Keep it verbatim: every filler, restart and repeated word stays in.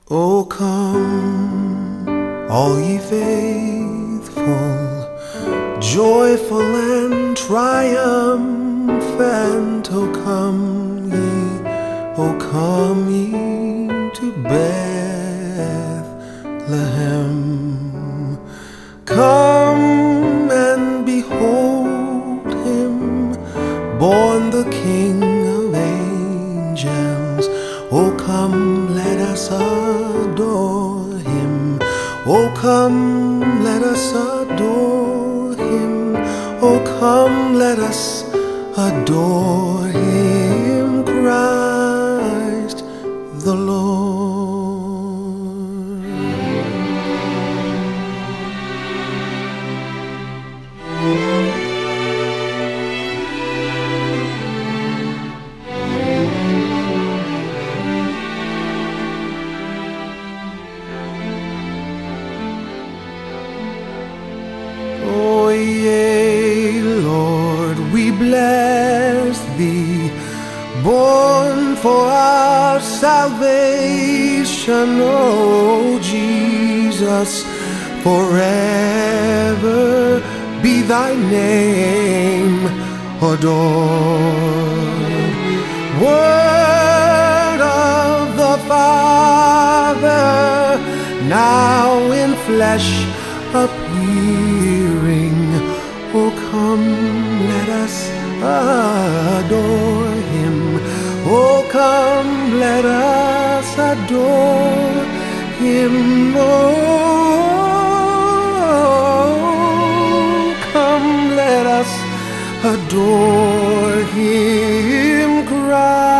Oh, come, all ye faithful, joyful and triumphant. Oh, come ye, oh, come ye to Bethlehem. Come and behold him, born the King of angels. Oh, come, let us adore him. Oh, come, let us adore him. Oh, come, let us adore him, Christ the Lord. Oh, yea, Lord, we bless thee, born for our salvation. Oh, Jesus, forever be thy name adored. Word of the Father, now in flesh appearing. Oh, come, let us adore him. Oh, come, let us adore him. Oh, come, let us adore him, Christ